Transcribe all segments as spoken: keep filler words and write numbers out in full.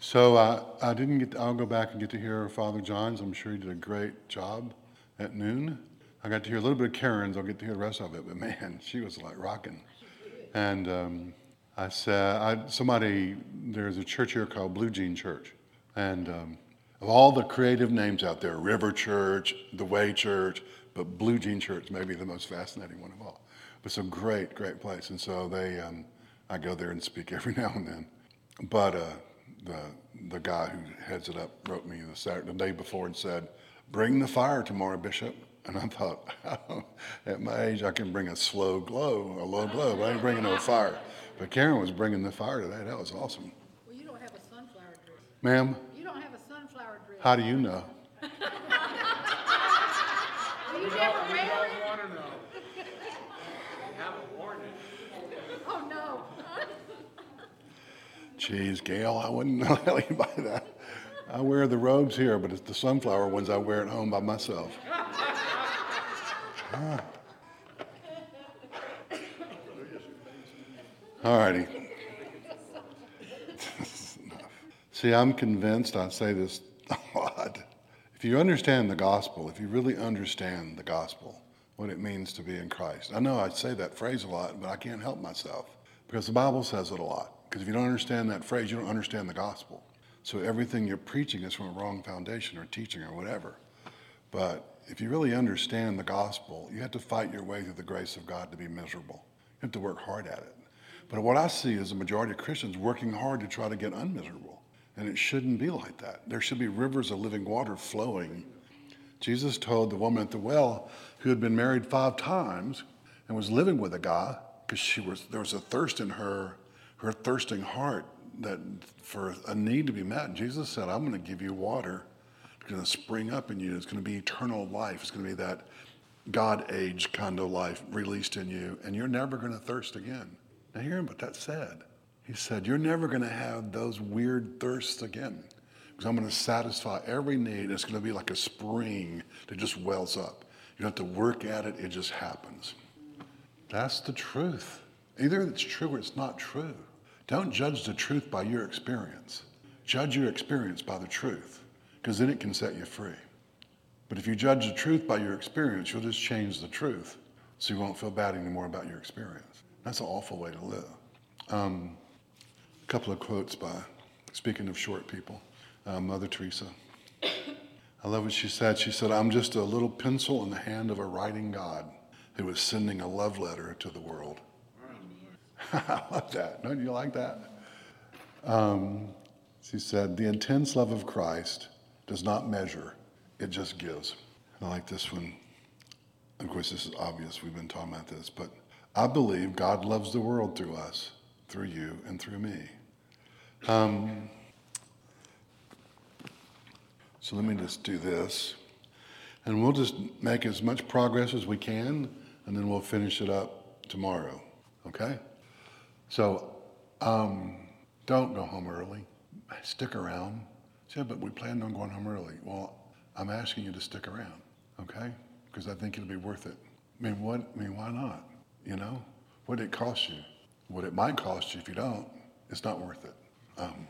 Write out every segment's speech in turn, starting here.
So uh, I didn't get. To, I'll go back and get to hear Father John's. I'm sure he did a great job at noon. I got to hear a little bit of Karen's. I'll get to hear the rest of it. But man, she was like rocking. And um, I said, I, somebody, there's a church here called Blue Jean Church, and um, of all the creative names out there, River Church, The Way Church, but Blue Jean Church may be the most fascinating one of all. But it's a great, great place. And so they, um, I go there and speak every now and then. But uh, the the guy who heads it up wrote me the Saturday, the day before and said, "Bring the fire tomorrow, Bishop." And I thought, at my age, I can bring a slow glow, a low glow, but I ain't bringing no fire. But Karen was bringing the fire today. That was awesome. Well, you don't have a sunflower dress. Ma'am? You don't have a sunflower dress. How do you know? Well, you never wear it. Want to know. You haven't worn it. Oh, no. Geez, Gail, I wouldn't know you by that. I wear the robes here, but it's the sunflower ones I wear at home by myself. Ah. All righty. See, I'm convinced, I say this a lot. If you understand the gospel, if you really understand the gospel, what it means to be in Christ. I know I say that phrase a lot, but I can't help myself because the Bible says it a lot. Because if you don't understand that phrase, you don't understand the gospel. So everything you're preaching is from a wrong foundation or teaching or whatever. But if you really understand the gospel, you have to fight your way through the grace of God to be miserable. You have to work hard at it. But what I see is the majority of Christians working hard to try to get unmiserable. And it shouldn't be like that. There should be rivers of living water flowing. Jesus told the woman at the well who had been married five times and was living with a guy because she was there was a thirst in her, her thirsting heart that for a need to be met. And Jesus said, I'm going to give you water. It's going to spring up in you. It's going to be eternal life. It's going to be that God age kind of life released in you. And you're never going to thirst again. Now hear him what that said. He said, you're never going to have those weird thirsts again. Because I'm going to satisfy every need. It's going to be like a spring that just wells up. You don't have to work at it. It just happens. That's the truth. Either it's true or it's not true. Don't judge the truth by your experience. Judge your experience by the truth, because then it can set you free. But if you judge the truth by your experience, you'll just change the truth, so you won't feel bad anymore about your experience. That's an awful way to live. Um, a couple of quotes by, speaking of short people, uh, Mother Teresa. I love what she said. She said, I'm just a little pencil in the hand of a writing God who is sending a love letter to the world. I love that. Don't you like that? Um, she said, the intense love of Christ does not measure, it just gives. And I like this one. Of course, this is obvious. We've been talking about this. But I believe God loves the world through us, through you, and through me. Um, so let me just do this. And we'll just make as much progress as we can, and then we'll finish it up tomorrow. Okay? So, um, don't go home early. Stick around. Yeah, but we planned on going home early. Well, I'm asking you to stick around, okay? Because I think it'll be worth it. I mean, what? I mean, why not? You know, what did it cost you? What it might cost you if you don't, it's not worth it. Um,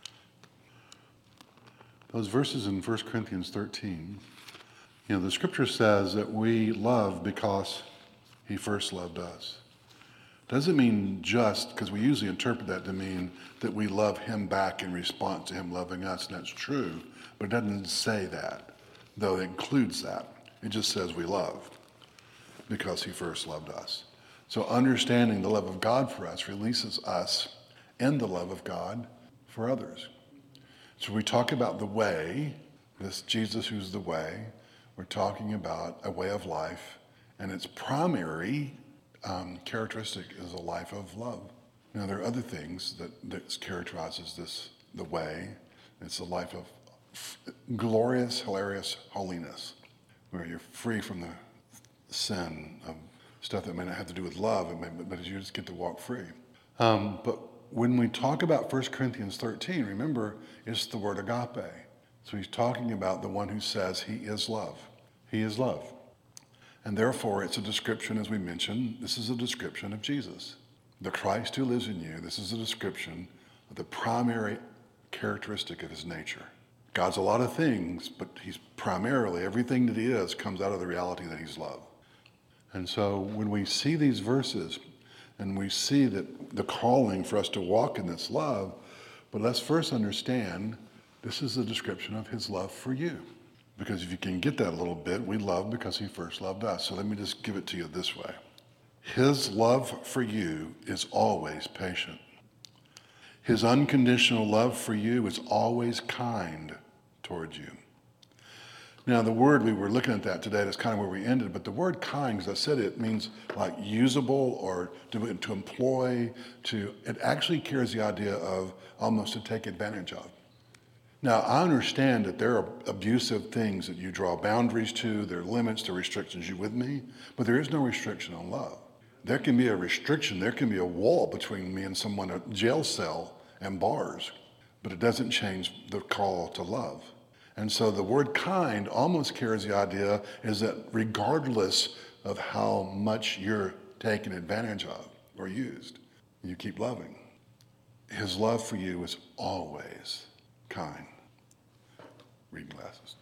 those verses in First Corinthians thirteen, you know, the scripture says that we love because he first loved us. Doesn't mean just, because we usually interpret that to mean that we love him back in response to him loving us, and that's true, but it doesn't say that, though it includes that. It just says we love because he first loved us. So understanding the love of God for us releases us in the love of God for others. So we talk about the way, this Jesus who's the way, we're talking about a way of life, and its primary Um, characteristic is a life of love. Now there are other things that, that characterizes this, the way. It's a life of f- glorious, hilarious holiness, where you're free from the sin of stuff that may not have to do with love, it may, but you just get to walk free. Um, but when we talk about First Corinthians thirteen, remember, it's the word agape. So he's talking about the one who says he is love. He is love. And therefore, it's a description, as we mentioned, this is a description of Jesus. The Christ who lives in you, this is a description of the primary characteristic of his nature. God's a lot of things, but he's primarily, everything that he is comes out of the reality that he's love. And so when we see these verses and we see that the calling for us to walk in this love, but let's first understand this is a description of his love for you. Because if you can get that a little bit, we love because he first loved us. So let me just give it to you this way. His love for you is always patient. His unconditional love for you is always kind towards you. Now, the word, we were looking at that today, that's kind of where we ended, but the word kind, as I said, it means like usable or to, to employ, to, it actually carries the idea of almost to take advantage of. Now, I understand that there are abusive things that you draw boundaries to, there are limits, there are restrictions. You with me? But there is no restriction on love. There can be a restriction, there can be a wall between me and someone, a jail cell and bars, but it doesn't change the call to love. And so the word kind almost carries the idea is that regardless of how much you're taken advantage of or used, you keep loving. His love for you is always kind. Reading glasses.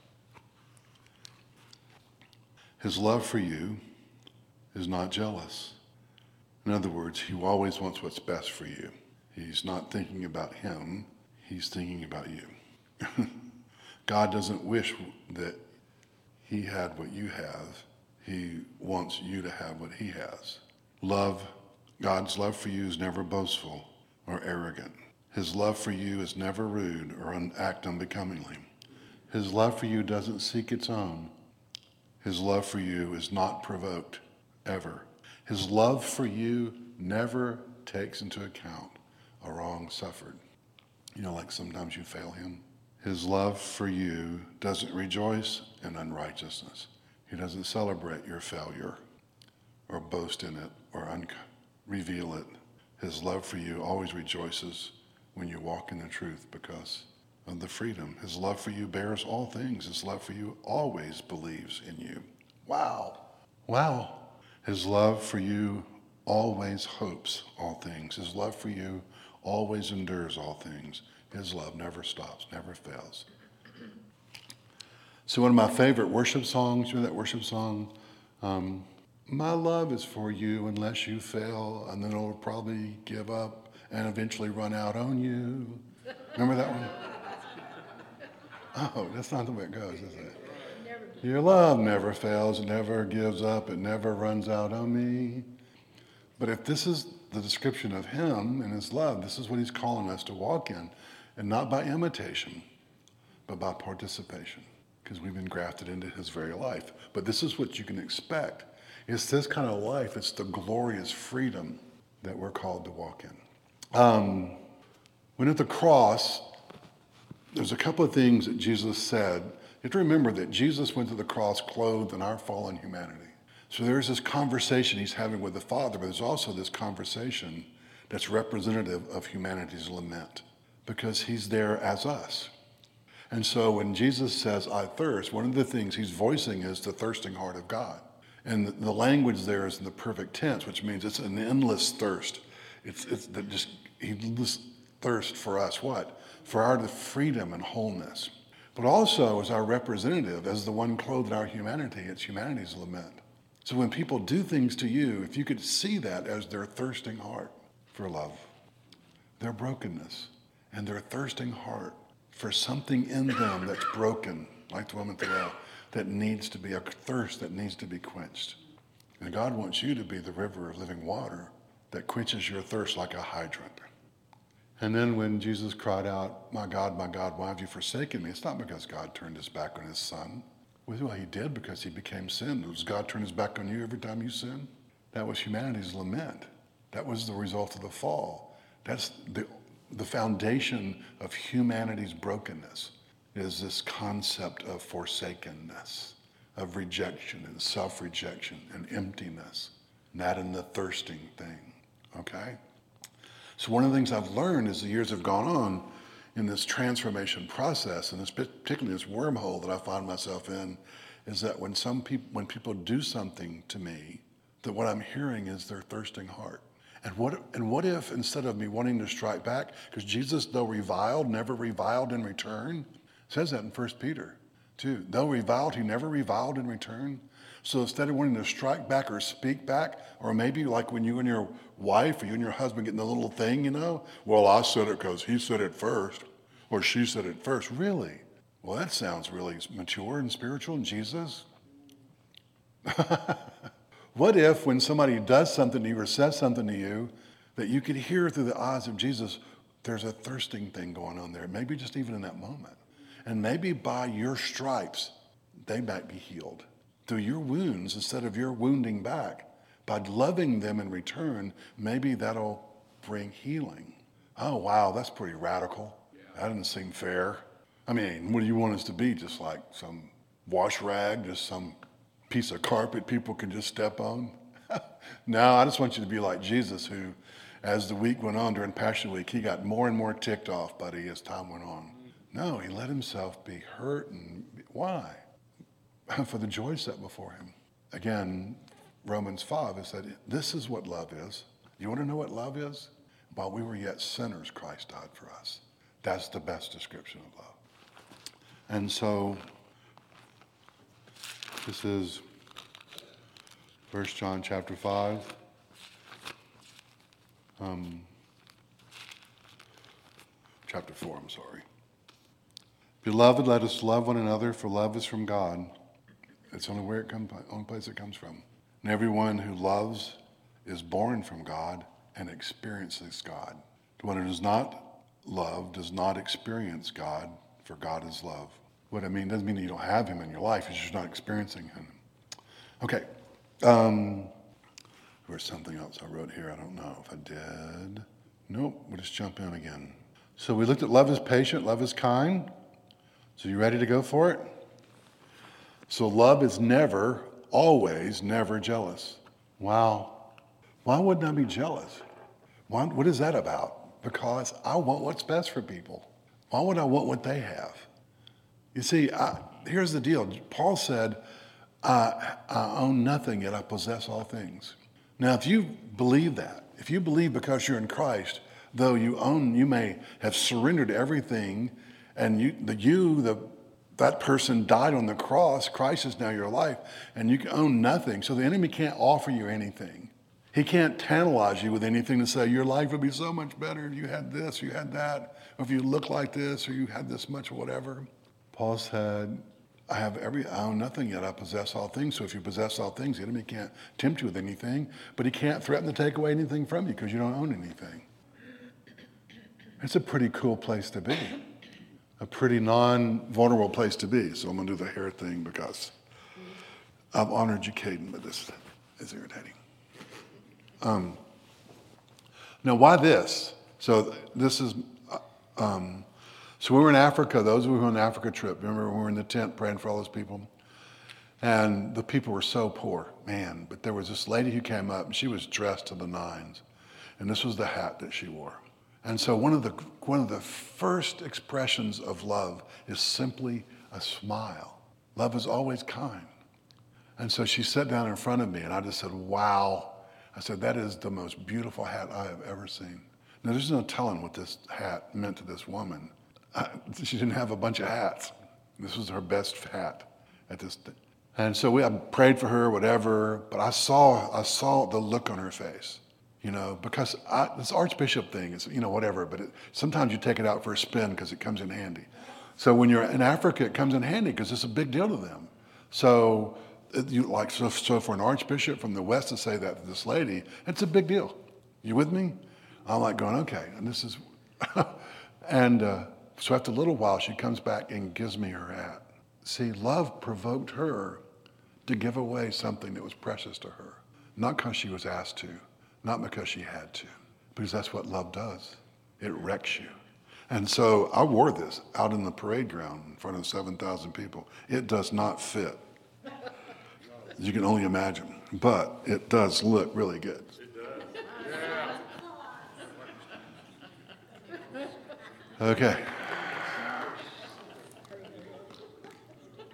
His love for you is not jealous. In other words, he always wants what's best for you. He's not thinking about him, he's thinking about you. God doesn't wish that he had what you have. He wants you to have what he has. Love, God's love for you is never boastful or arrogant. His love for you is never rude or un- act unbecomingly. His love for you doesn't seek its own. His love for you is not provoked, ever. His love for you never takes into account a wrong suffered. You know, like sometimes you fail him. His love for you doesn't rejoice in unrighteousness. He doesn't celebrate your failure or boast in it or un- reveal it. His love for you always rejoices when you walk in the truth because of the freedom. His love for you bears all things. His love for you always believes in you. Wow. Wow. His love for you always hopes all things. His love for you always endures all things. His love never stops, never fails. So one of my favorite worship songs, you know that worship song? Um, my love is for you unless you fail, and then it'll probably give up and eventually run out on you. Remember that one? Oh, that's not the way it goes, is it? Your love never fails, it never gives up, it never runs out on me. But if this is the description of him and his love, this is what he's calling us to walk in. And not by imitation, but by participation, because we've been grafted into his very life. But this is what you can expect. It's this kind of life, it's the glorious freedom that we're called to walk in. Um, when at the cross, there's a couple of things that Jesus said. You have to remember that Jesus went to the cross clothed in our fallen humanity. So there's this conversation he's having with the Father, but there's also this conversation that's representative of humanity's lament, because he's there as us. And so when Jesus says, I thirst, one of the things he's voicing is the thirsting heart of God. And the, the language there is in the perfect tense, which means it's an endless thirst. It's, it's the just endless thirst for us, what? For our freedom and wholeness. But also as our representative, as the one clothed in our humanity, it's humanity's lament. So when people do things to you, if you could see that as their thirsting heart for love, their brokenness, and their thirsting heart for something in them that's broken, like the woman at the well, that needs to be a thirst that needs to be quenched. And God wants you to be the river of living water that quenches your thirst like a hydrant. And then when Jesus cried out, my God, my God, why have you forsaken me? It's not because God turned his back on his son. Well, he did because he became sin. Does God turn his back on you every time you sin? That was humanity's lament. That was the result of the fall. That's the The foundation of humanity's brokenness is this concept of forsakenness, of rejection and self-rejection and emptiness, not in the thirsting thing, okay? So one of the things I've learned as the years have gone on in this transformation process, and this, particularly this wormhole that I find myself in, is that when some people, when people do something to me, that what I'm hearing is their thirsting heart. And what, and what if instead of me wanting to strike back, because Jesus, though reviled, never reviled in return, it says that in First Peter too. Though reviled, he never reviled in return. So instead of wanting to strike back or speak back, or maybe like when you and your wife or you and your husband getting the little thing, you know, well, I said it because he said it first, or she said it first. Really? Well, that sounds really mature and spiritual in Jesus. What if when somebody does something to you or says something to you, that you could hear through the eyes of Jesus, there's a thirsting thing going on there, maybe just even in that moment. And maybe by your stripes, they might be healed. Through your wounds, instead of your wounding back, by loving them in return, maybe that'll bring healing. Oh, wow, that's pretty radical. That doesn't seem fair. I mean, what do you want us to be? Just like some wash rag, just some piece of carpet people can just step on? No, I just want you to be like Jesus, who, as the week went on during Passion Week, he got more and more ticked off, buddy, as time went on. No, he let himself be hurt. And why? For the joy set before him. Again, Romans five has said, this is what love is. You want to know what love is? While we were yet sinners, Christ died for us. That's the best description of love. And so, this is First John chapter five. Um, chapter four, I'm sorry. Beloved, let us love one another, for love is from God. It's only where it comes, only place it comes from. And everyone who loves is born from God and experiences God. The one who does not love does not experience God, for God is love. What I mean doesn't mean that you don't have him in your life, it's just not experiencing him. Okay. Um, there's something else I wrote here. I don't know if I did. Nope, we'll just jump in again. So we looked at love is patient, love is kind. So you ready to go for it? So love is never, always, never jealous. Wow. Why wouldn't I be jealous? Why, what is that about? Because I want what's best for people. Why would I want what they have? You see, I, here's the deal. Paul said, I, I own nothing, yet I possess all things. Now, if you believe that, if you believe because you're in Christ, though you own, you may have surrendered everything, and you, the you, the that person died on the cross, Christ is now your life, and you own nothing. So the enemy can't offer you anything. He can't tantalize you with anything to say, your life would be so much better if you had this, you had that, or if you look like this, or you had this much, whatever. Paul said, I have every, I own nothing yet, I possess all things. So if you possess all things, the enemy can't tempt you with anything, but he can't threaten to take away anything from you because you don't own anything. It's a pretty cool place to be. A pretty non-vulnerable place to be. So I'm going to do the hair thing because I've honored you, Caden, but this is irritating. Um, now, why this? So this is, uh, um, so we were in Africa. Those who were on the Africa trip, remember we were in the tent praying for all those people? And the people were so poor, man. But there was this lady who came up, and she was dressed to the nines. And this was the hat that she wore. And so one of the one of the first expressions of love is simply a smile. Love is always kind. And so she sat down in front of me, and I just said, wow. I said, that is the most beautiful hat I have ever seen. Now, there's no telling what this hat meant to this woman. I, she didn't have a bunch of hats. This was her best hat at this thing. And so we I prayed for her, whatever, but I saw I saw the look on her face. You know, because I, this archbishop thing is, you know, whatever, but it, sometimes you take it out for a spin because it comes in handy. So when you're in Africa, it comes in handy because it's a big deal to them. So you like, so, so for an archbishop from the West to say that to this lady, it's a big deal. You with me? I'm like going, okay, and this is, and uh, so after a little while, she comes back and gives me her hat. See, love provoked her to give away something that was precious to her, not because she was asked to. Not because she had to, because that's what love does. It wrecks you. And so I wore this out in the parade ground in front of seven thousand people. It does not fit. You can only imagine. But it does look really good. It does. Yeah. Okay.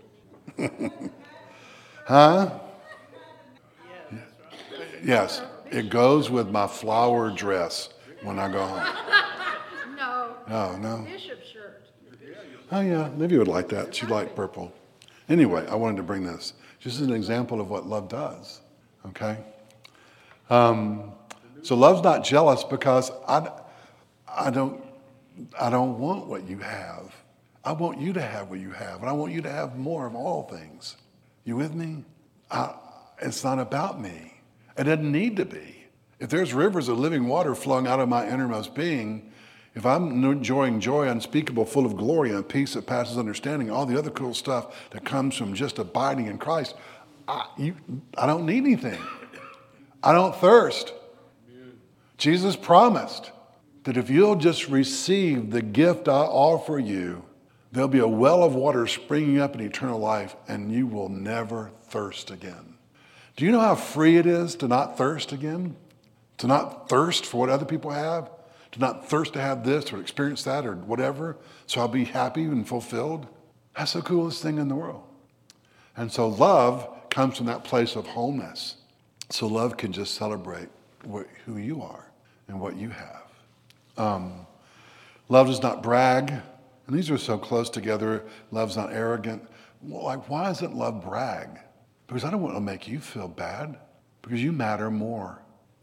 Huh? Yes. It goes with my flower dress when I go home. No. Oh, no? Bishop shirt. Oh, yeah, Livy would like that. She'd like purple. Anyway, I wanted to bring this just as an example of what love does, okay? Um, so love's not jealous because I, I, don't, I don't want what you have. I want you to have what you have, and I want you to have more of all things. You with me? I, it's not about me. It doesn't need to be. If there's rivers of living water flowing out of my innermost being, if I'm enjoying joy unspeakable, full of glory and peace that passes understanding, all the other cool stuff that comes from just abiding in Christ, I, you, I don't need anything. I don't thirst. Jesus promised that if you'll just receive the gift I offer you, there'll be a well of water springing up in eternal life, and you will never thirst again. Do you know how free it is to not thirst again? To not thirst for what other people have? To not thirst to have this or experience that or whatever, so I'll be happy and fulfilled? That's the coolest thing in the world. And so love comes from that place of wholeness. So love can just celebrate what, who you are and what you have. Um, love does not brag. And these are so close together. Love's not arrogant. Well, like, why doesn't love brag? Because I don't want to make you feel bad. Because you matter more.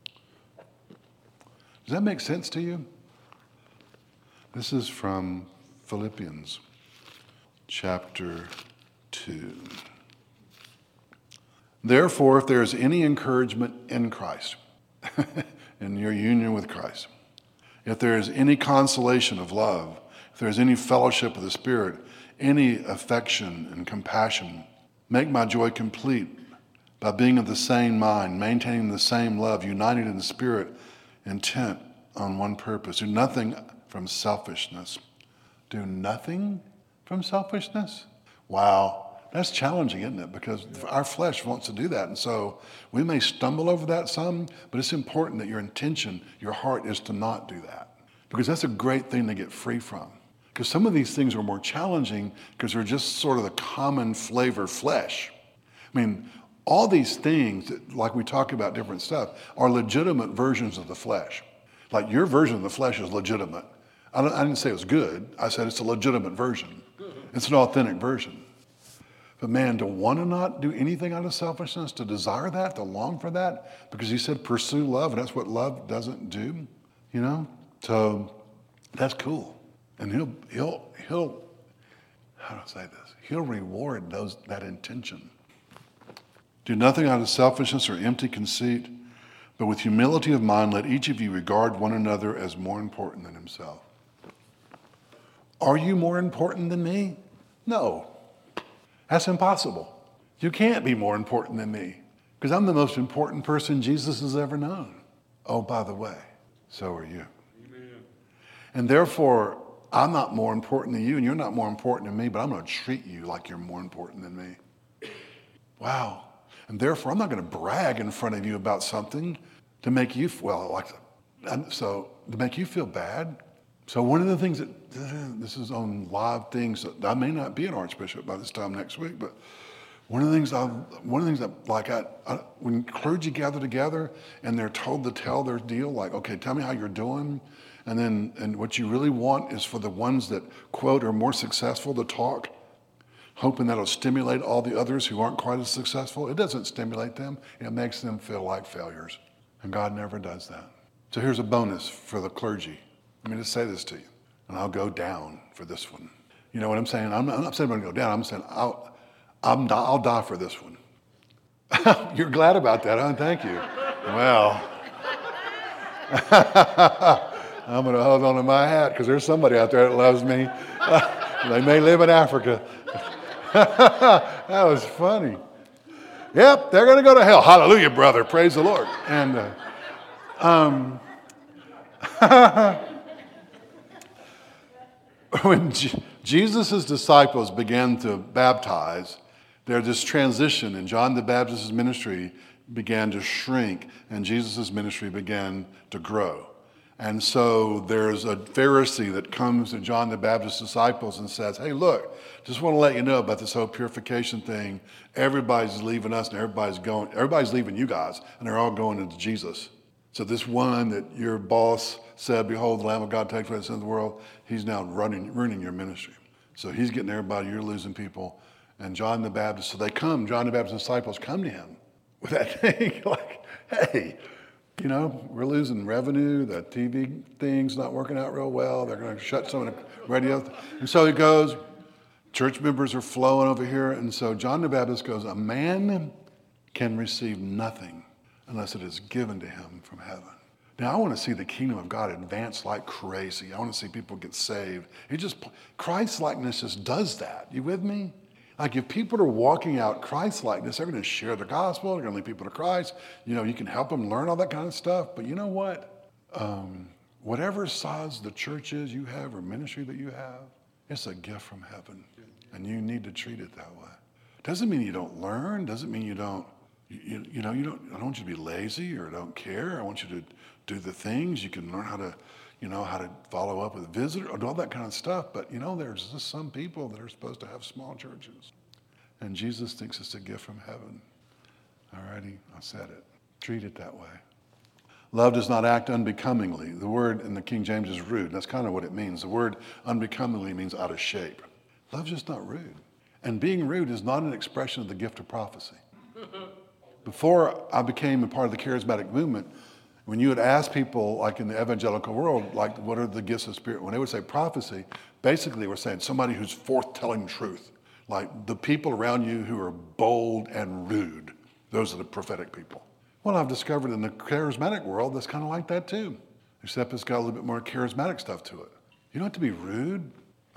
Does that make sense to you? This is from Philippians chapter two. Therefore, if there is any encouragement in Christ, in your union with Christ, if there is any consolation of love, if there is any fellowship of the Spirit, any affection and compassion, make my joy complete by being of the same mind, maintaining the same love, united in the Spirit, intent on one purpose. Do nothing from selfishness. Do nothing from selfishness? Wow. That's challenging, isn't it? Because our flesh wants to do that. And so we may stumble over that some, but it's important that your intention, your heart is to not do that. Because that's a great thing to get free from. Because some of these things are more challenging because they're just sort of the common flavor flesh. I mean, all these things, that, like we talk about different stuff, are legitimate versions of the flesh. Like your version of the flesh is legitimate. I, don't, I didn't say it was good. I said it's a legitimate version. It's an authentic version. But man, to want to not do anything out of selfishness, to desire that, to long for that, because he said pursue love, and that's what love doesn't do, you know? So that's cool. And he'll, he'll, he'll, how do I say this? He'll reward those that intention. Do nothing out of selfishness or empty conceit, but with humility of mind, let each of you regard one another as more important than himself. Are you more important than me? No. That's impossible. You can't be more important than me because I'm the most important person Jesus has ever known. Oh, by the way, so are you. Amen. And therefore, I'm not more important than you and you're not more important than me, but I'm going to treat you like you're more important than me. Wow. And therefore, I'm not going to brag in front of you about something to make you, well, like, so to make you feel bad. So one of the things that, this is on live things, that I may not be an archbishop by this time next week, but one of the things I, one of the things that, like, I, I, when clergy gather together and they're told to tell their deal, like, okay, tell me how you're doing, and then, and what you really want is for the ones that, quote, are more successful to talk, hoping that'll stimulate all the others who aren't quite as successful. It doesn't stimulate them. It makes them feel like failures. And God never does that. So here's a bonus for the clergy. Let me just say this to you, and I'll go down for this one. You know what I'm saying? I'm not, I'm not saying I'm going to go down. I'm saying I'll, I'm, I'll die for this one. You're glad about that, huh? Thank you. Well, I'm going to hold on to my hat because there's somebody out there that loves me. They may live in Africa. That was funny. Yep, they're going to go to hell. Hallelujah, brother. Praise the Lord. And uh, um, when G- Jesus' disciples began to baptize, there's this transition, and John the Baptist's ministry began to shrink, and Jesus' ministry began to grow. And so there's a Pharisee that comes to John the Baptist's disciples and says, hey, look, just want to let you know about this whole purification thing. Everybody's leaving us and everybody's going, everybody's leaving you guys, and they're all going into Jesus. So this one that your boss said, behold, the Lamb of God takes away the sin of the world, he's now running, ruining your ministry. So he's getting everybody, you're losing people. And John the Baptist, so they come, John the Baptist's disciples come to him with that thing, like, hey, you know, we're losing revenue, the T V thing's not working out real well, they're going to shut some of the radio. And so he goes, church members are flowing over here, and so John the Baptist goes, a man can receive nothing unless it is given to him from heaven. Now, I want to see the kingdom of God advance like crazy. I want to see people get saved. It just, Christ-likeness just does that. You with me? Like if people are walking out Christ-likeness, they're going to share the gospel. They're going to lead people to Christ. You know, you can help them learn all that kind of stuff. But you know what? Um, whatever size the church is you have or ministry that you have, it's a gift from heaven. And you need to treat it that way. Doesn't mean you don't learn. Doesn't mean you don't, you, you know, you don't, I don't want you to be lazy or don't care. I want you to do the things. You can learn how to, you know, how to follow up with visitors, all that kind of stuff. But, you know, there's just some people that are supposed to have small churches. And Jesus thinks it's a gift from heaven. All righty, I said it. Treat it that way. Love does not act unbecomingly. The word in the King James is rude. That's kind of what it means. The word unbecomingly means out of shape. Love's just not rude. And being rude is not an expression of the gift of prophecy. Before I became a part of the charismatic movement, when you would ask people, like in the evangelical world, like what are the gifts of the Spirit? When they would say prophecy, basically they were saying somebody who's forth telling truth. Like the people around you who are bold and rude, those are the prophetic people. Well, I've discovered in the charismatic world, that's kind of like that too. Except it's got a little bit more charismatic stuff to it. You don't have to be rude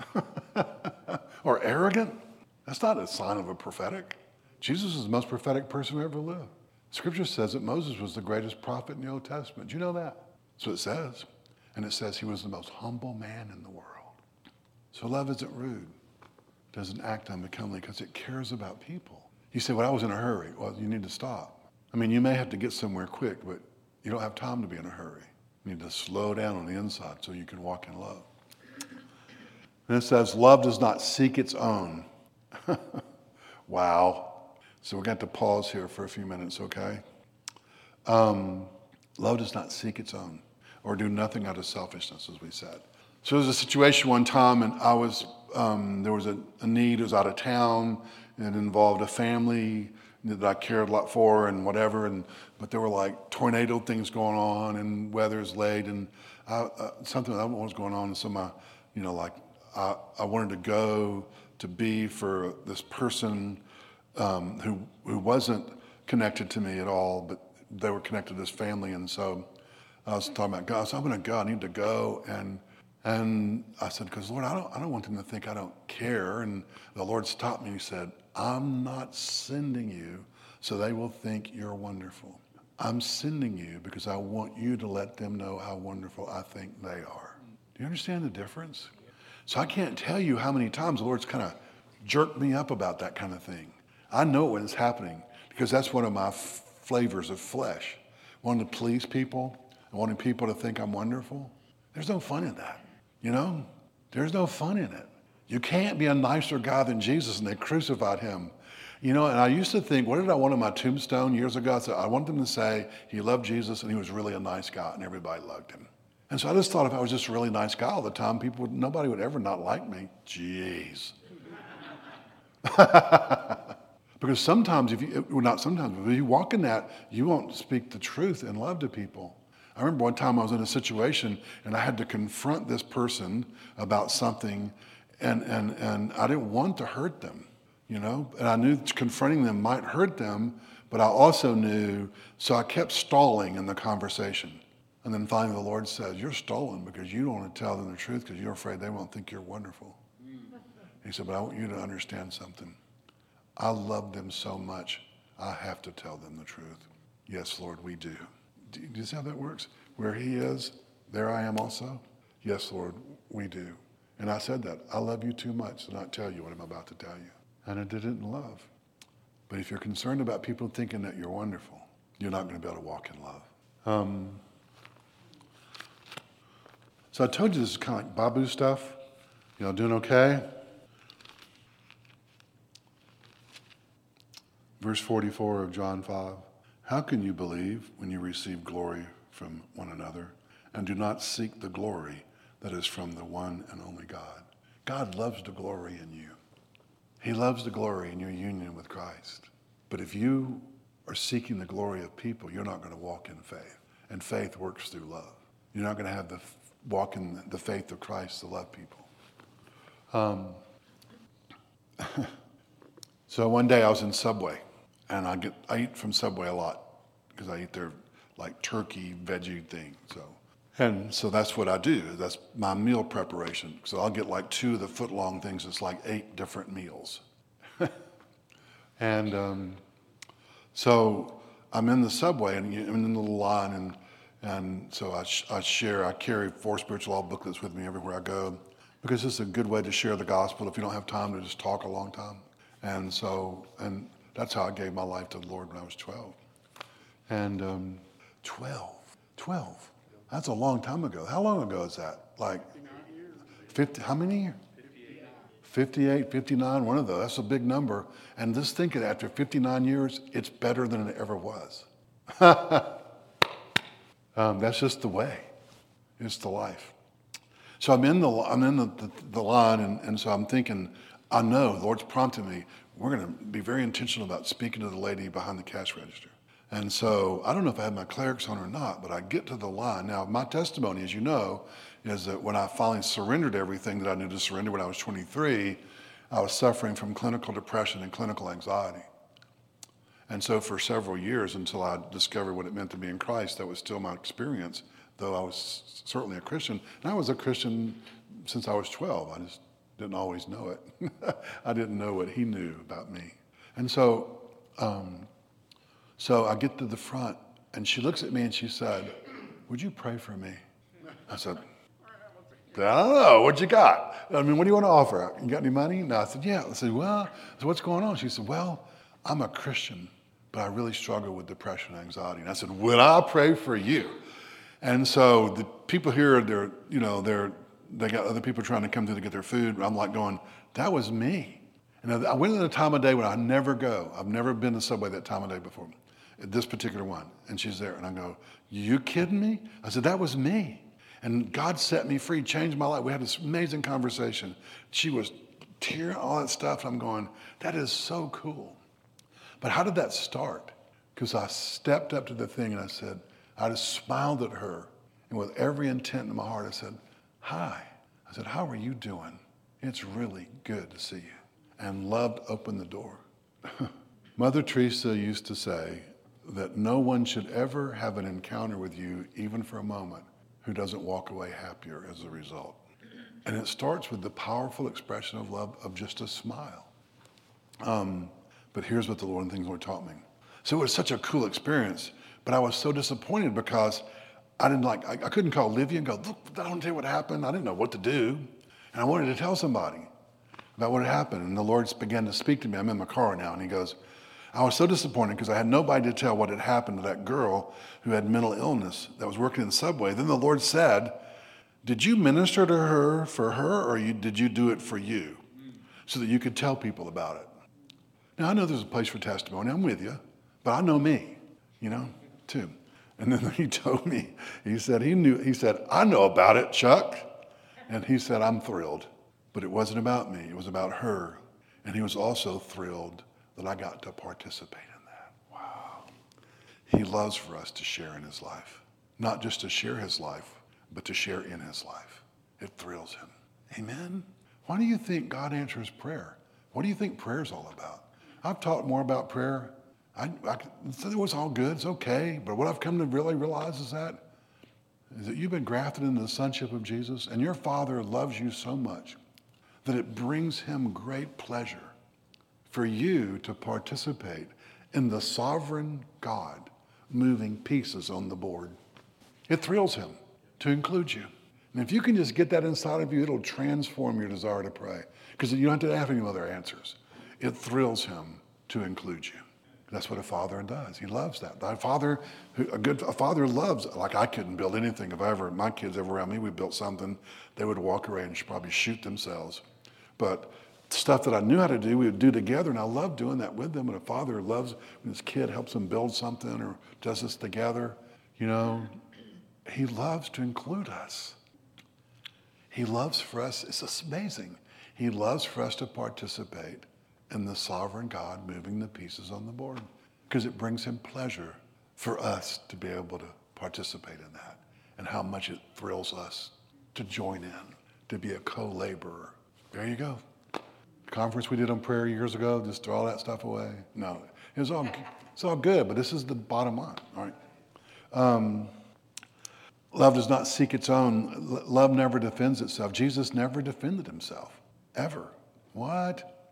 or arrogant. That's not a sign of a prophetic. Jesus is the most prophetic person who ever lived. Scripture says that Moses was the greatest prophet in the Old Testament. Do you know that? That's what it says. And it says he was the most humble man in the world. So love isn't rude. It doesn't act unbecomingly because it cares about people. You say, well, I was in a hurry. Well, you need to stop. I mean, you may have to get somewhere quick, but you don't have time to be in a hurry. You need to slow down on the inside so you can walk in love. And it says, love does not seek its own. Wow. So we're going to have to pause here for a few minutes, okay? Um, love does not seek its own or do nothing out of selfishness, as we said. So there was a situation one time, and I was, um, there was a, a need. It was out of town, and it involved a family that I cared a lot for and whatever, and but there were like tornado things going on, and weather's late, and I, uh, something that was going on, and so my, you know, like I, I wanted to go to be for this person Um, who who wasn't connected to me at all, but they were connected to this family. And so I was talking about God. So I'm going to go. I need to go. And and I said, because Lord, I don't I don't want them to think I don't care. And the Lord stopped me and he said, I'm not sending you so they will think you're wonderful. I'm sending you because I want you to let them know how wonderful I think they are. Do you understand the difference? So I can't tell you how many times the Lord's kind of jerked me up about that kind of thing. I know when it's happening because that's one of my f- flavors of flesh. Wanting to please people and wanting people to think I'm wonderful. There's no fun in that, you know? There's no fun in it. You can't be a nicer guy than Jesus, and they crucified him. You know, and I used to think, what did I want on my tombstone years ago? I said, I want them to say he loved Jesus and he was really a nice guy and everybody loved him. And so I just thought if I was just a really nice guy all the time, people would, nobody would ever not like me. Jeez. Because sometimes, if you, well, not sometimes, but if you walk in that, you won't speak the truth and love to people. I remember one time I was in a situation and I had to confront this person about something, and, and, and I didn't want to hurt them, you know? And I knew confronting them might hurt them, but I also knew, so I kept stalling in the conversation. And then finally the Lord says, you're stalling because you don't want to tell them the truth because you're afraid they won't think you're wonderful. He said, but I want you to understand something. I love them so much, I have to tell them the truth. Yes, Lord, we do. Do you see how that works? Where he is, there I am also. Yes, Lord, we do. And I said that. I love you too much to not tell you what I'm about to tell you. And I did it in love. But if you're concerned about people thinking that you're wonderful, you're not going to be able to walk in love. Um, so I told you this is kind of like Babu stuff. Y'all doing okay? Verse forty-four of John five. How can you believe when you receive glory from one another, and do not seek the glory that is from the one and only God. God loves to glory in you. He loves to glory in your union with Christ. But if you are seeking the glory of people, you're not going to walk in faith. And faith works through love. You're not going to have the walk in the faith of Christ to love people. Um, so one day I was in Subway, and I get I eat from Subway a lot because I eat their like turkey veggie thing. So and so that's what I do. That's my meal preparation. So I'll get like two of the foot long things. It's like eight different meals. and um, so I'm in the Subway and I'm in the little line, and and so I, sh- I share. I carry four spiritual law booklets with me everywhere I go, because it's a good way to share the gospel if you don't have time to just talk a long time. And so, and that's how I gave my life to the Lord when I was twelve. And um, twelve, twelve, that's a long time ago. How long ago is that? Like fifty, how many years? fifty-eight, fifty-nine, one of those. That's a big number. And just thinking after fifty-nine years, it's better than it ever was. um, that's just the way. It's the life. So I'm in the I'm in the, the, the line, and, and so I'm thinking, I know the Lord's prompted me. We're going to be very intentional about speaking to the lady behind the cash register. And so I don't know if I had my clerics on or not, but I get to the line. Now, my testimony, as you know, is that when I finally surrendered everything that I knew to surrender when I was twenty-three, I was suffering from clinical depression and clinical anxiety. And so for several years, until I discovered what it meant to be in Christ, that was still my experience, though I was certainly a Christian. And I was a Christian since I was twelve. I just didn't always know it. I didn't know what he knew about me. And so, um, so I get to the front, and she looks at me and she said, "Would you pray for me?" I said, "I don't know. What you got? I mean, what do you want to offer? You got any money?" No, I said, "Yeah." I said, "Well," so what's going on?" She said, "Well, I'm a Christian, but I really struggle with depression and anxiety." And I said, "Will I pray for you?" And so the people here, they're, you know, they're, they got other people trying to come through to get their food. I'm like going, that was me. And I went at a time of day when I never go. I've never been to Subway that time of day before, at this particular one. And she's there, and I go, "You kidding me?" I said, "That was me. And God set me free, changed my life." We had this amazing conversation. She was tearing, all that stuff. I'm going, that is so cool. But how did that start? Because I stepped up to the thing and I said, I just smiled at her. And with every intent in my heart, I said, "Hi." I said, "How are you doing? It's really good to see you." And love opened the door. Mother Teresa used to say that no one should ever have an encounter with you, even for a moment, who doesn't walk away happier as a result. And it starts with the powerful expression of love of just a smile. Um, but here's what the Lord and things Lord taught me. So it was such a cool experience, but I was so disappointed because I didn't like, I, I couldn't call Livia and go, "Look, I don't tell you what happened." I didn't know what to do. And I wanted to tell somebody about what had happened. And the Lord began to speak to me. I'm in my car now, and he goes, I was so disappointed because I had nobody to tell what had happened to that girl who had mental illness that was working in the Subway. Then the Lord said, "Did you minister to her for her, or you, did you do it for you so that you could tell people about it?" Now, I know there's a place for testimony. I'm with you. But I know me, you know, too. And then he told me, he said, he knew, he said, "I know about it, Chuck." And he said, "I'm thrilled." But it wasn't about me. It was about her. And he was also thrilled that I got to participate in that. Wow. He loves for us to share in his life. Not just to share his life, but to share in his life. It thrills him. Amen? Why do you think God answers prayer? What do you think prayer is all about? I've talked more about prayer. I, I, it was all good. It's okay. But what I've come to really realize is that, is that you've been grafted into the sonship of Jesus, and your Father loves you so much that it brings him great pleasure for you to participate in the sovereign God moving pieces on the board. It thrills him to include you. And if you can just get that inside of you, it'll transform your desire to pray, because you don't have to have any other answers. It thrills him to include you. That's what a father does. He loves that. A father, a good a father loves, like I couldn't build anything. If I ever, my kids ever around me, we built something, they would walk away and probably shoot themselves. But stuff that I knew how to do, we would do together, and I love doing that with them. And a father loves when his kid helps him build something or does this together, you know. He loves to include us. He loves for us, it's just amazing. He loves for us to participate in the sovereign God moving the pieces on the board because it brings him pleasure for us to be able to participate in that and how much it thrills us to join in, to be a co-laborer. There you go. The conference we did on prayer years ago, just throw all that stuff away. No, it was all, it's all good, but this is the bottom line, all right? Um, love does not seek its own. L- love never defends itself. Jesus never defended himself, ever. What?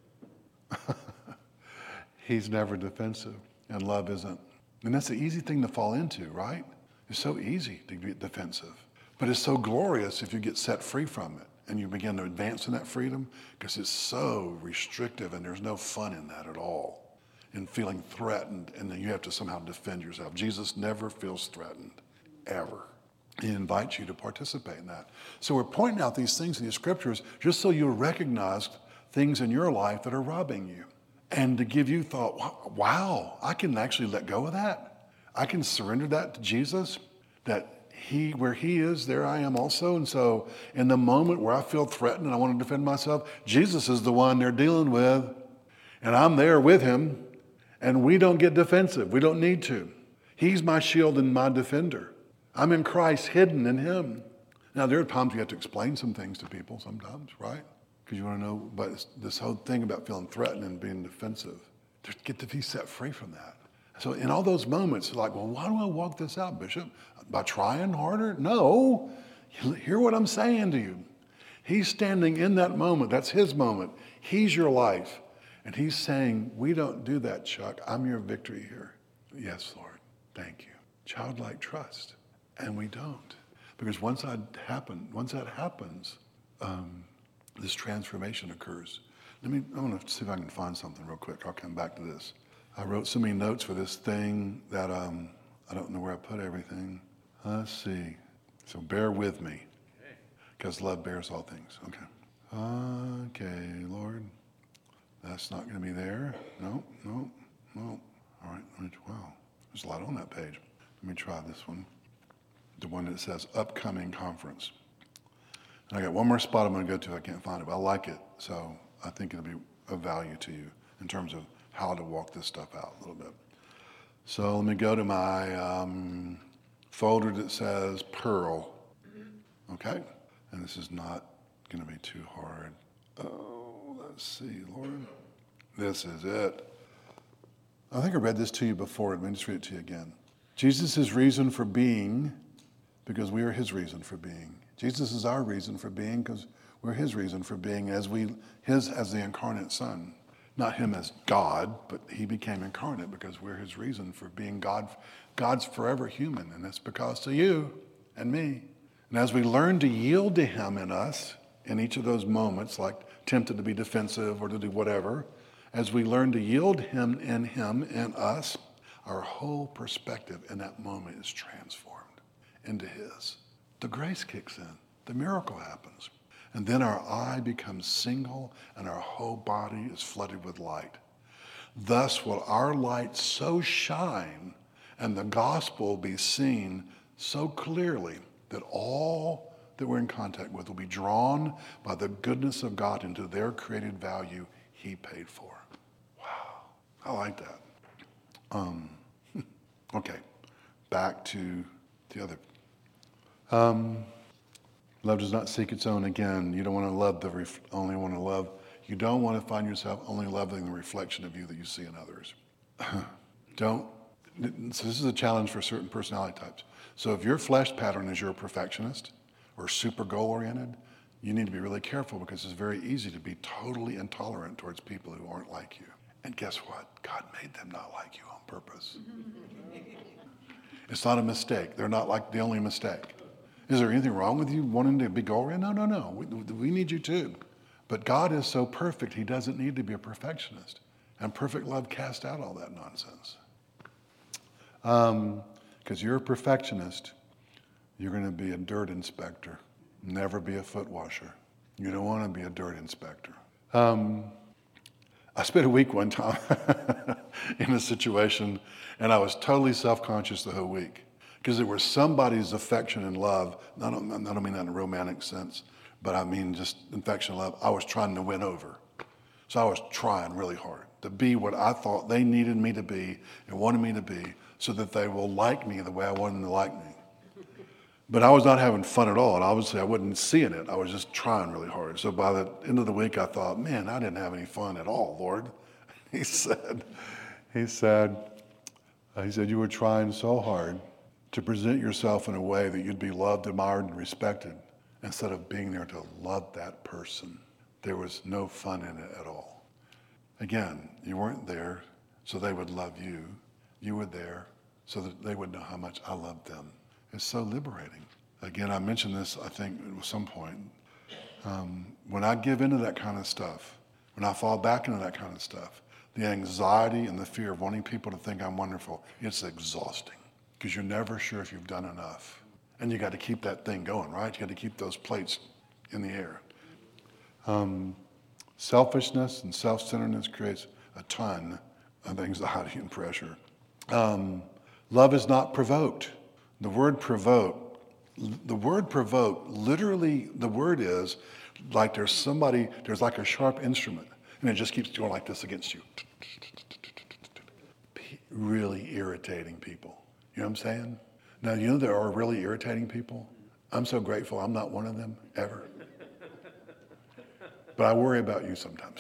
He's never defensive, and love isn't. And that's the easy thing to fall into, right? It's so easy to get defensive. But it's so glorious if you get set free from it and you begin to advance in that freedom because it's so restrictive and there's no fun in that at all. In feeling threatened and then you have to somehow defend yourself. Jesus never feels threatened, ever. He invites you to participate in that. So we're pointing out these things in the scriptures just so you'll recognize things in your life that are robbing you. And to give you thought, wow, I can actually let go of that. I can surrender that to Jesus, that he, where he is, there I am also. And so in the moment where I feel threatened and I want to defend myself, Jesus is the one they're dealing with. And I'm there with him. And we don't get defensive. We don't need to. He's my shield and my defender. I'm in Christ, hidden in him. Now, there are times you have to explain some things to people sometimes, right? Because you want to know, but it's this whole thing about feeling threatened and being defensive, to get to be set free from that. So in all those moments, like, well, why do I walk this out, Bishop? By trying harder? No. Hear what I'm saying to you. He's standing in that moment. That's his moment. He's your life. And he's saying, we don't do that, Chuck. I'm your victory here. Yes, Lord. Thank you. Childlike trust. And we don't. Because once that happen, once that happens, um, this transformation occurs. Let me, I want to see if I can find something real quick. I'll come back to this. I wrote so many notes for this thing that um, I don't know where I put everything. Let's see. So bear with me. Because love bears all things. Okay. Okay, Lord. That's not going to be there. No, no, no. All right. Let me, wow. There's a lot on that page. Let me try this one. The one that says upcoming conference. And I got one more spot I'm going to go to. I can't find it, but I like it. So I think it'll be of value to you in terms of how to walk this stuff out a little bit. So let me go to my um, folder that says Pearl. Okay? And this is not going to be too hard. Oh, let's see, Lord. This is it. I think I read this to you before. Let me just read it to you again. Jesus' reason for being, because we are his reason for being. Jesus is our reason for being because we're his reason for being as we, his as the incarnate Son. Not him as God, but he became incarnate because we're his reason for being God. God's forever human, and that's because of you and me. And as we learn to yield to him in us, in each of those moments, like tempted to be defensive or to do whatever, as we learn to yield him in him in us, our whole perspective in that moment is transformed into his. The grace kicks in. The miracle happens. And then our eye becomes single and our whole body is flooded with light. Thus will our light so shine and the gospel be seen so clearly that all that we're in contact with will be drawn by the goodness of God into their created value he paid for. Wow, I like that. Um, okay, back to the other. Um, love does not seek its own. Again, you don't want to love the ref- only want to love. You don't want to find yourself only loving the reflection of you that you see in others. Don't. So this is a challenge for certain personality types. So if your flesh pattern is you're a perfectionist or super goal-oriented, you need to be really careful because it's very easy to be totally intolerant towards people who aren't like you. And guess what? God made them not like you on purpose. It's not a mistake. They're not like the only mistake. Is there anything wrong with you wanting to be goal-oriented? No, no, no. We, we need you too. But God is so perfect, he doesn't need to be a perfectionist. And perfect love casts out all that nonsense. Um, because you're a perfectionist, you're going to be a dirt inspector, never be a foot washer. You don't want to be a dirt inspector. Um, I spent a week one time in a situation, and I was totally self-conscious the whole week Because there was somebody's affection and love. I don't, I don't mean that in a romantic sense, but I mean just affection and love. I was trying to win over. So I was trying really hard to be what I thought they needed me to be and wanted me to be so that they will like me the way I wanted them to like me. But I was not having fun at all, and obviously I wasn't seeing it. I was just trying really hard. So by the end of the week, I thought, man, I didn't have any fun at all, Lord. He said, he said, uh, he said, you were trying so hard to present yourself in a way that you'd be loved, admired, and respected instead of being there to love that person. There was no fun in it at all. Again, you weren't there so they would love you. You were there so that they would know how much I loved them. It's so liberating. Again, I mentioned this, I think, at some point. Um, when I give into that kind of stuff, when I fall back into that kind of stuff, the anxiety and the fear of wanting people to think I'm wonderful, it's exhausting because you're never sure if you've done enough. And you got to keep that thing going, right? You got to keep those plates in the air. Um, selfishness and self-centeredness creates a ton of anxiety and pressure. Um, love is not provoked. The word provoke, the word provoke, literally the word is like there's somebody, there's like a sharp instrument, and it just keeps going like this against you. Really irritating people. You know what I'm saying? Now, you know there are really irritating people? I'm so grateful I'm not one of them, ever. But I worry about you sometimes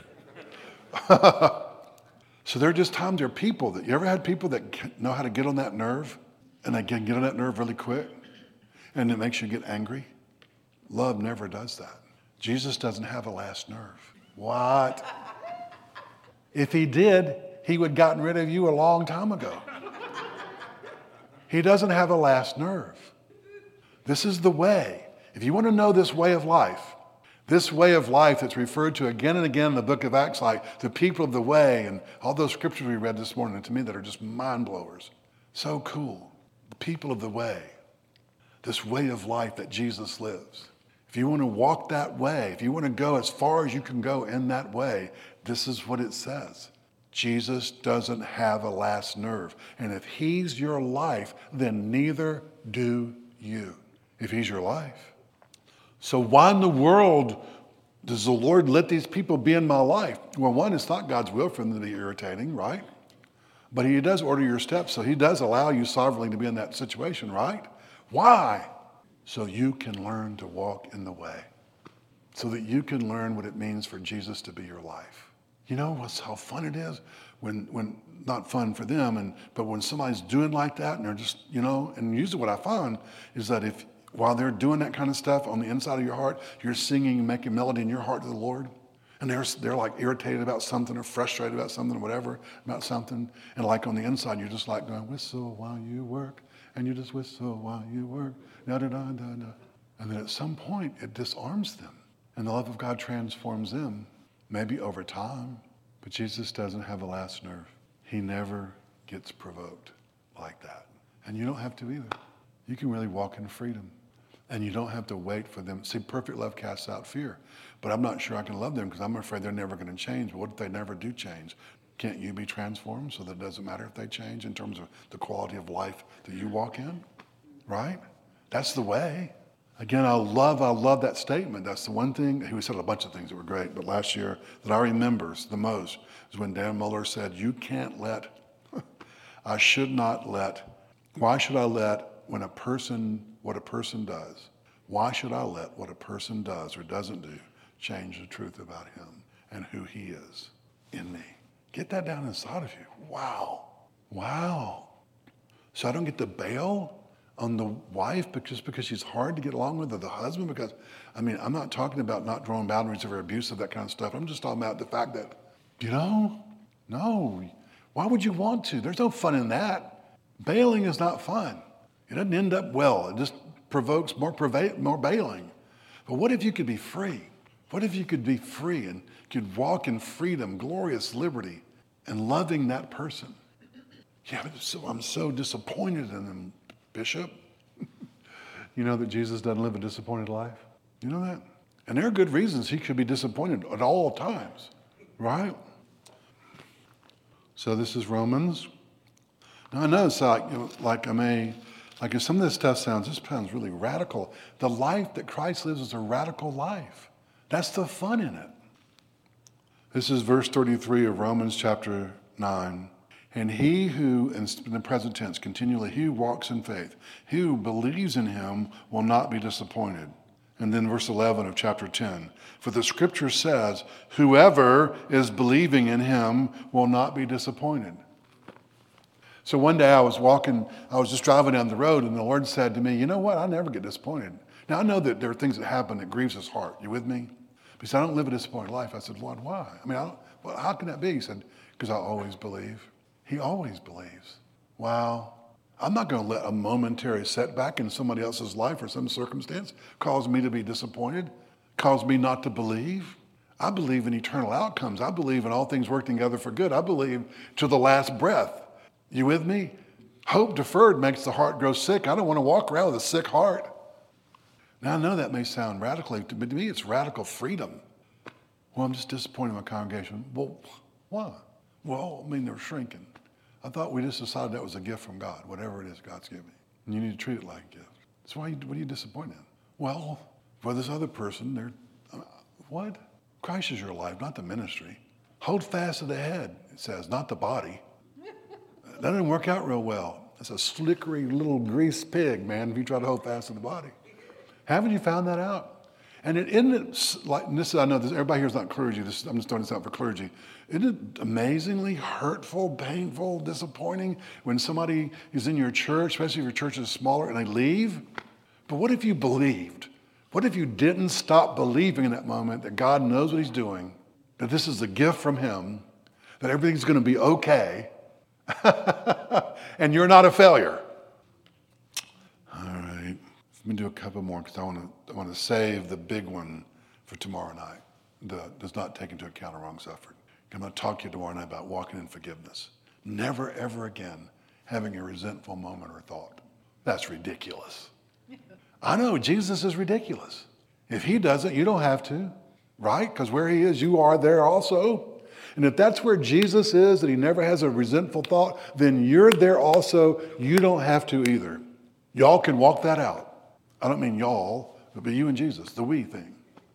now. So there are just times there are people that, you ever had people that know how to get on that nerve? And they can get on that nerve really quick? And it makes you get angry? Love never does that. Jesus doesn't have a last nerve. What? If he did, he would have gotten rid of you a long time ago. He doesn't have a last nerve. This is the way. If you want to know this way of life, this way of life that's referred to again and again in the book of Acts, like the people of the way and all those scriptures we read this morning, and to me that are just mind blowers. So cool. The people of the way. This way of life that Jesus lives. If you want to walk that way, if you want to go as far as you can go in that way, this is what it says. Jesus doesn't have a last nerve. And if he's your life, then neither do you. If he's your life. So why in the world does the Lord let these people be in my life? Well, one, it's not God's will for them to be irritating, right? But he does order your steps, so he does allow you sovereignly to be in that situation, right? Why? So you can learn to walk in the way. So that you can learn what it means for Jesus to be your life. You know what's how fun it is? When, when not fun for them, and but when somebody's doing like that and they're just, you know, and usually what I find is that if while they're doing that kind of stuff on the inside of your heart, you're singing and making melody in your heart to the Lord. And they're, they're like irritated about something or frustrated about something or whatever, about something. And like on the inside, you're just like going, whistle while you work. And you just whistle while you work. Da, da, da, da, da. And then at some point, it disarms them. And the love of God transforms them, maybe over time. But Jesus doesn't have a last nerve. He never gets provoked like that. And you don't have to either. You can really walk in freedom. And you don't have to wait for them. See, perfect love casts out fear. But I'm not sure I can love them because I'm afraid they're never going to change. But what if they never do change? Can't you be transformed so that it doesn't matter if they change in terms of the quality of life that you walk in? Right? That's the way. Again, I love, I love that statement. That's the one thing, he said a bunch of things that were great, but last year that I remember the most is when Dan Muller said, you can't let, I should not let, why should I let when a person, what a person does, why should I let what a person does or doesn't do change the truth about him and who he is in me? Get that down inside of you. Wow. Wow. So I don't get to bail on the wife because, because she's hard to get along with, or the husband because, I mean, I'm not talking about not drawing boundaries or abusive, that kind of stuff. I'm just talking about the fact that, you know, no, why would you want to? There's no fun in that. Bailing is not fun. It doesn't end up well. It just provokes more, preva- more bailing. But what if you could be free? What if you could be free and could walk in freedom, glorious liberty, and loving that person? Yeah, but so, I'm so disappointed in them, Bishop. You know that Jesus doesn't live a disappointed life? You know that? And there are good reasons he could be disappointed at all times, right? So this is Romans. Now I know it's like, you know, like I may Like if some of this stuff sounds, this sounds really radical. The life that Christ lives is a radical life. That's the fun in it. This is verse thirty-three of Romans chapter nine. And he who, in the present tense, continually, he who walks in faith, he who believes in him will not be disappointed. And then verse eleven of chapter ten. For the scripture says, whoever is believing in him will not be disappointed. So one day I was walking, I was just driving down the road, and the Lord said to me, you know what, I never get disappointed. Now I know that there are things that happen that grieves his heart. You with me? He said, I don't live a disappointed life. I said, Lord, why? I mean, I don't, well, how can that be? He said, because I always believe. He always believes. Wow. I'm not going to let a momentary setback in somebody else's life or some circumstance cause me to be disappointed, cause me not to believe. I believe in eternal outcomes. I believe in all things working together for good. I believe to the last breath. You with me? Hope deferred makes the heart grow sick. I don't want to walk around with a sick heart. Now, I know that may sound radical, but to me it's radical freedom. Well, I'm just disappointed in my congregation. Well, why? Well, I mean, they're shrinking. I thought we just decided that was a gift from God, whatever it is God's giving. And you need to treat it like a gift. That's why, you, what are you disappointed in? Well, for this other person, they're, uh, what? Christ is your life, not the ministry. Hold fast to the head, it says, not the body. That didn't work out real well. It's a slickery little grease pig, man, if you try to hold fast to the body. Haven't you found that out? And it isn't it like, and this I know this, everybody here is not clergy. This, I'm just throwing this out for clergy. Isn't it amazingly hurtful, painful, disappointing when somebody is in your church, especially if your church is smaller, and they leave? But what if you believed? What if you didn't stop believing in that moment that God knows what he's doing, that this is a gift from him, that everything's going to be okay, and you're not a failure? All right. Let me do a couple more because I want to I want to save the big one for tomorrow night. The does not take into account a wrong suffered. I'm going to talk to you tomorrow night about walking in forgiveness. Never, ever again having a resentful moment or thought. That's ridiculous. I know Jesus is ridiculous. If he doesn't, you don't have to, right? Because where he is, you are there also. And if that's where Jesus is, that he never has a resentful thought, then you're there also. You don't have to either. Y'all can walk that out. I don't mean y'all, but you and Jesus, the we thing.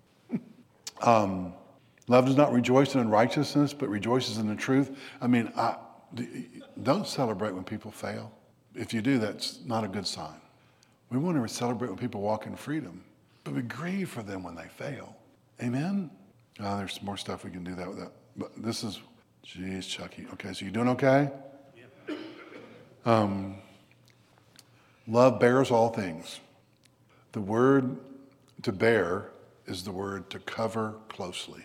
um, love does not rejoice in unrighteousness, but rejoices in the truth. I mean, I, don't celebrate when people fail. If you do, that's not a good sign. We want to celebrate when people walk in freedom, but we grieve for them when they fail. Amen? Oh, there's more stuff we can do that with that. But this is, geez, Chucky. Okay, so you doing okay? Yeah. Um, love bears all things. The word to bear is the word to cover closely.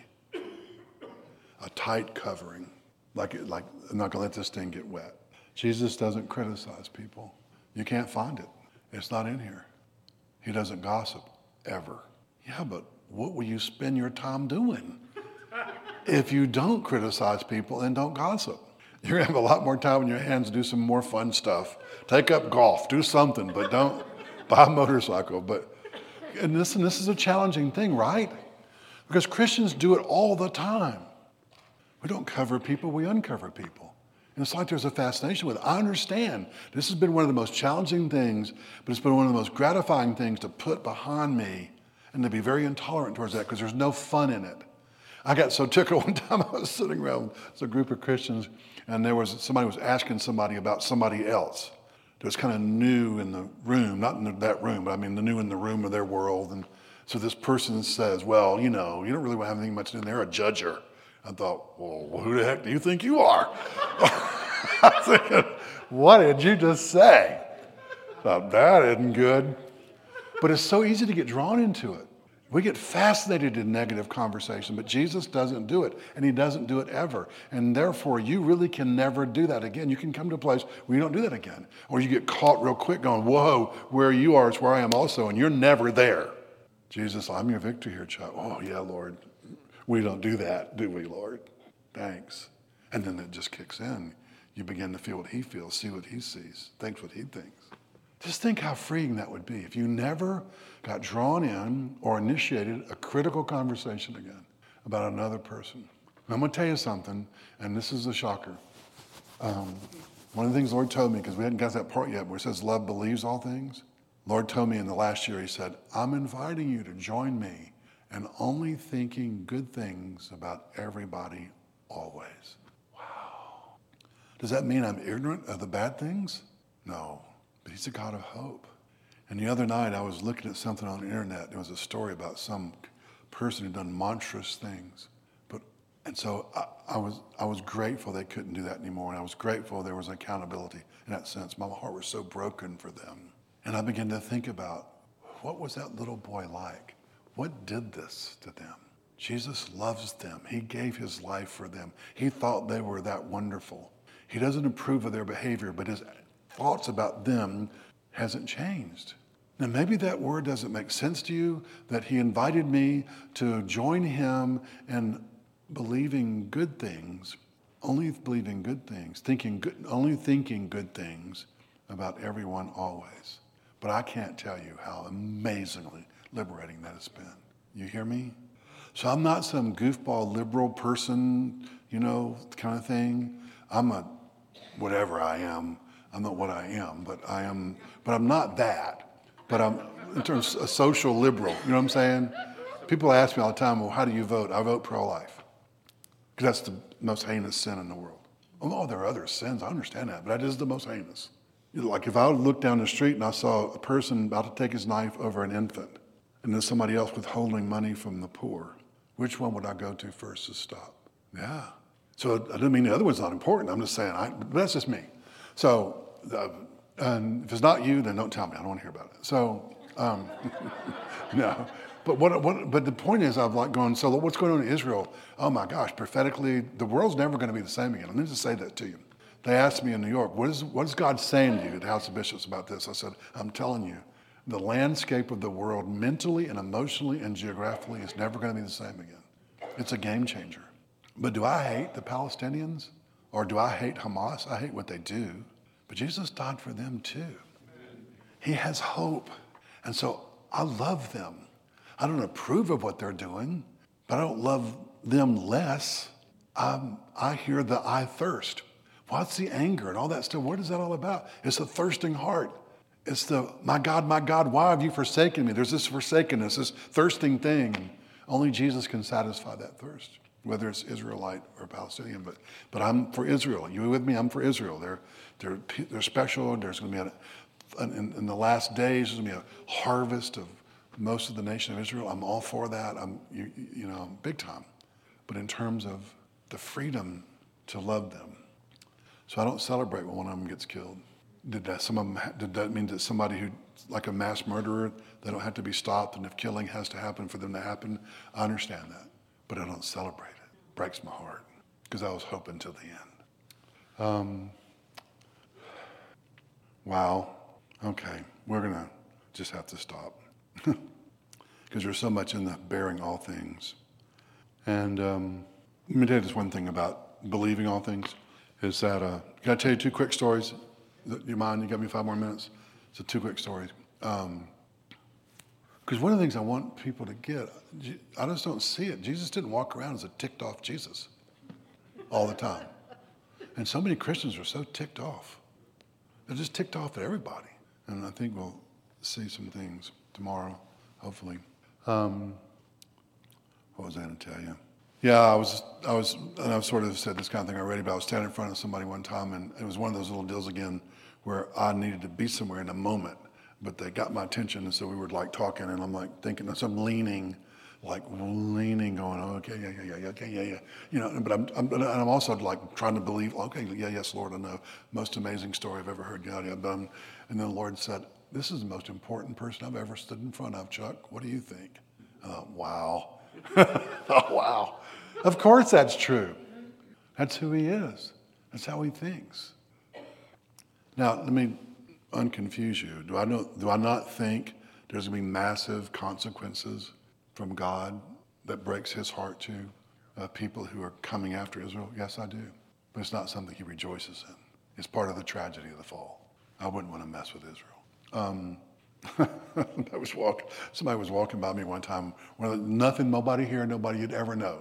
A tight covering. Like, like I'm not going to let this thing get wet. Jesus doesn't criticize people. You can't find it. It's not in here. He doesn't gossip, ever. Yeah, but what will you spend your time doing? If you don't criticize people and don't gossip, you're going to have a lot more time in your hands to do some more fun stuff. Take up golf, do something, but don't buy a motorcycle. But and listen, this is a challenging thing, right? Because Christians do it all the time. We don't cover people, we uncover people. And it's like there's a fascination with it. I understand this has been one of the most challenging things, but it's been one of the most gratifying things to put behind me and to be very intolerant towards that because there's no fun in it. I got so tickled one time I was sitting around with a group of Christians and there was somebody was asking somebody about somebody else that was kind of new in the room, not in that room, but I mean the new in the room of their world. And so this person says, well, you know, you don't really have anything much to do. They're a judger. I thought, well, who the heck do you think you are? I was thinking, what did you just say? I thought, that isn't good. But it's so easy to get drawn into it. We get fascinated in negative conversation, but Jesus doesn't do it, and he doesn't do it ever. And therefore, you really can never do that again. You can come to a place where you don't do that again. Or you get caught real quick going, whoa, where you are is where I am also, and you're never there. Jesus, I'm your victor here, child. Oh, yeah, Lord. We don't do that, do we, Lord? Thanks. And then it just kicks in. You begin to feel what he feels, see what he sees, thinks what he thinks. Just think how freeing that would be if you never got drawn in or initiated a critical conversation again about another person. And I'm going to tell you something, and this is a shocker. Um, One of the things the Lord told me, because we hadn't got to that part yet, where it says love believes all things. Lord told me in the last year, he said, I'm inviting you to join me in only thinking good things about everybody always. Wow. Does that mean I'm ignorant of the bad things? No, but he's a God of hope. And the other night I was looking at something on the internet. There was a story about some person who'd done monstrous things. But and so I, I was I was grateful they couldn't do that anymore. And I was grateful there was accountability in that sense. My heart was so broken for them. And I began to think about, what was that little boy like? What did this to them? Jesus loves them. He gave his life for them. He thought they were that wonderful. He doesn't approve of their behavior, but his thoughts about them hasn't changed. Now, maybe that word doesn't make sense to you, that he invited me to join him in believing good things, only believing good things, thinking good, only thinking good things about everyone always. But I can't tell you how amazingly liberating that has been. You hear me? So I'm not some goofball liberal person, you know, kind of thing. I'm a whatever I am. I'm not what I am, but I am, but I'm not that. But I'm, in terms of a social liberal, you know what I'm saying? People ask me all the time, well, how do you vote? I vote pro-life. Because that's the most heinous sin in the world. Oh, there are other sins, I understand that, but that is the most heinous. Like if I looked down the street and I saw a person about to take his knife over an infant, and then somebody else withholding money from the poor, which one would I go to first to stop? Yeah. So I don't mean the other one's not important. I'm just saying, I, but that's just me. So uh, and if it's not you, then don't tell me. I don't want to hear about it. So, um, no. But what, what? But the point is, I've like going, so what's going on in Israel? Oh my gosh, prophetically, the world's never going to be the same again. Let me just say that to you. They asked me in New York, what is, what is God saying to you at the House of Bishops about this? I said, I'm telling you, the landscape of the world mentally and emotionally and geographically is never going to be the same again. It's a game changer. But do I hate the Palestinians? Or do I hate Hamas? I hate what they do. But Jesus died for them too. He has hope. And so I love them. I don't approve of what they're doing, but I don't love them less. Um, I hear the I thirst. What's the anger and all that stuff? What is that all about? It's a thirsting heart. It's the, my God, my God, why have you forsaken me? There's this forsakenness, this thirsting thing. Only Jesus can satisfy that thirst, whether it's Israelite or Palestinian. But but I'm for Israel. You with me? I'm for Israel. They're they're they're special. There's going to be a, in, in the last days. There's going to be a harvest of most of the nation of Israel. I'm all for that. I'm you you know big time. But in terms of the freedom to love them, so I don't celebrate when one of them gets killed. Did that some of them? Did that mean that somebody who like a mass murderer, they don't have to be stopped, and if killing has to happen for them to happen? I understand that. But I don't celebrate it. It breaks my heart because I was hoping till the end. Um, wow. Okay, we're going to just have to stop because there's so much in the bearing all things. And um, let me tell you this one thing about believing all things is that, uh, can I tell you two quick stories? Do you mind? You got me five more minutes? So two quick stories. Um, Because one of the things I want people to get, I just don't see it. Jesus didn't walk around as a ticked off Jesus all the time. And so many Christians are so ticked off. They're just ticked off at everybody. And I think we'll see some things tomorrow, hopefully. Um, what was I going to tell you? Yeah, I was, I was, and I've sort of said this kind of thing already, but I was standing in front of somebody one time, and it was one of those little deals again where I needed to be somewhere in a moment. But they got my attention, and so we were like talking, and I'm like thinking, so I'm leaning, like leaning, going, oh, okay, yeah, yeah, yeah, yeah, okay, yeah, yeah, you know. But I'm, I'm, and I'm also like trying to believe, okay, yeah, yes, Lord, I know, most amazing story I've ever heard. Yeah, yeah, done. And then the Lord said, "This is the most important person I've ever stood in front of, Chuck. What do you think?" Uh, wow, oh wow. Of course, that's true. That's who He is. That's how He thinks. Now, let me unconfuse you. Do I know? Do I not think there's going to be massive consequences from God that breaks His heart to uh, people who are coming after Israel? Yes, I do. But it's not something He rejoices in. It's part of the tragedy of the fall. I wouldn't want to mess with Israel. Um, I was walking. Somebody was walking by me one time. One of the, nothing, nobody here, nobody you'd ever know.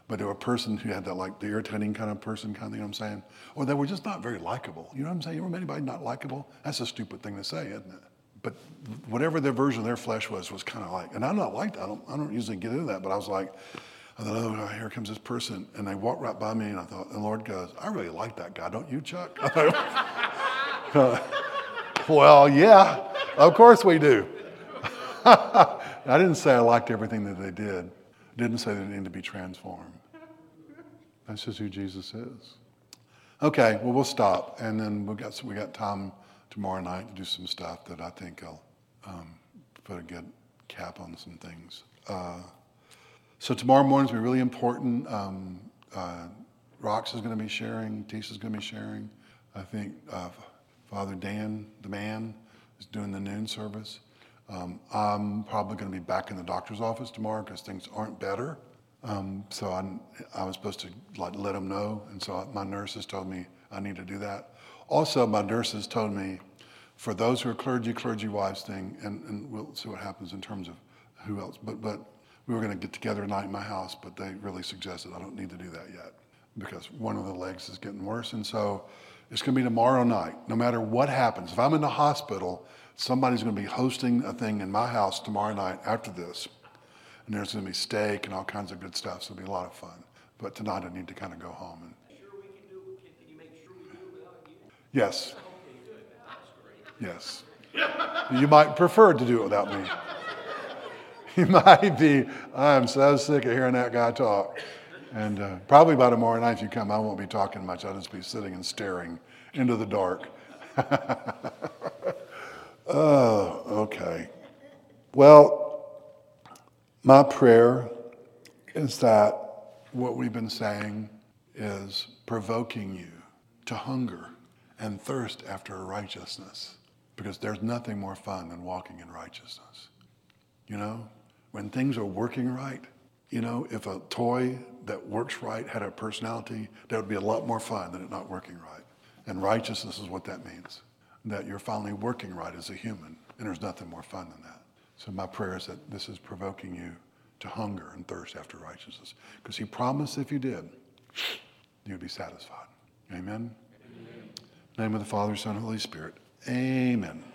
but they were a person who had that like the irritating kind of person kind of thing, you know what I'm saying? Or they were just not very likable. You know what I'm saying? You remember anybody not likable? That's a stupid thing to say, isn't it? But whatever their version of their flesh was, was kind of like, and I'm not like that. I don't, I don't usually get into that, but I was like, I thought, oh, here comes this person. And they walked right by me, and I thought, and the Lord goes, I really like that guy, don't you, Chuck? I thought, well, yeah, of course we do. I didn't say I liked everything that they did. I didn't say they needed to be transformed. That's just who Jesus is. Okay, well, we'll stop. And then we got we got time tomorrow night to do some stuff that I think will um, put a good cap on some things. Uh, so tomorrow morning is going to be really important. Um, uh, Rox is going to be sharing. Tisha's going to be sharing. I think uh, Father Dan, the man, is doing the noon service. Um, I'm probably going to be back in the doctor's office tomorrow because things aren't better. Um, so I, I was supposed to like let them know, and so my nurses told me I need to do that. Also, my nurses told me for those who are clergy, clergy wives thing, and, and we'll see what happens in terms of who else. But but we were going to get together tonight in my house, but they really suggested I don't need to do that yet because one of the legs is getting worse, and so it's going to be tomorrow night. No matter what happens, if I'm in the hospital, somebody's going to be hosting a thing in my house tomorrow night after this. And there's going to be steak and all kinds of good stuff, so it'll be a lot of fun. But tonight I need to kind of go home. And Sure we can do, can, can you make sure we do it without you? yes, Okay, good. That's great. yes. You might prefer to do it without me. You might be, I'm so sick of hearing that guy talk. And uh, probably by tomorrow night if you come, I won't be talking much. I'll just be sitting and staring into the dark. Oh, okay. Well, my prayer is that what we've been saying is provoking you to hunger and thirst after righteousness, because there's nothing more fun than walking in righteousness. You know, when things are working right, you know, if a toy that works right had a personality, that would be a lot more fun than it not working right. And righteousness is what that means, that you're finally working right as a human, and there's nothing more fun than that. So my prayer is that this is provoking you to hunger and thirst after righteousness. Because he promised if you did, you'd be satisfied. Amen? Amen. In the name of the Father, Son, and Holy Spirit. Amen.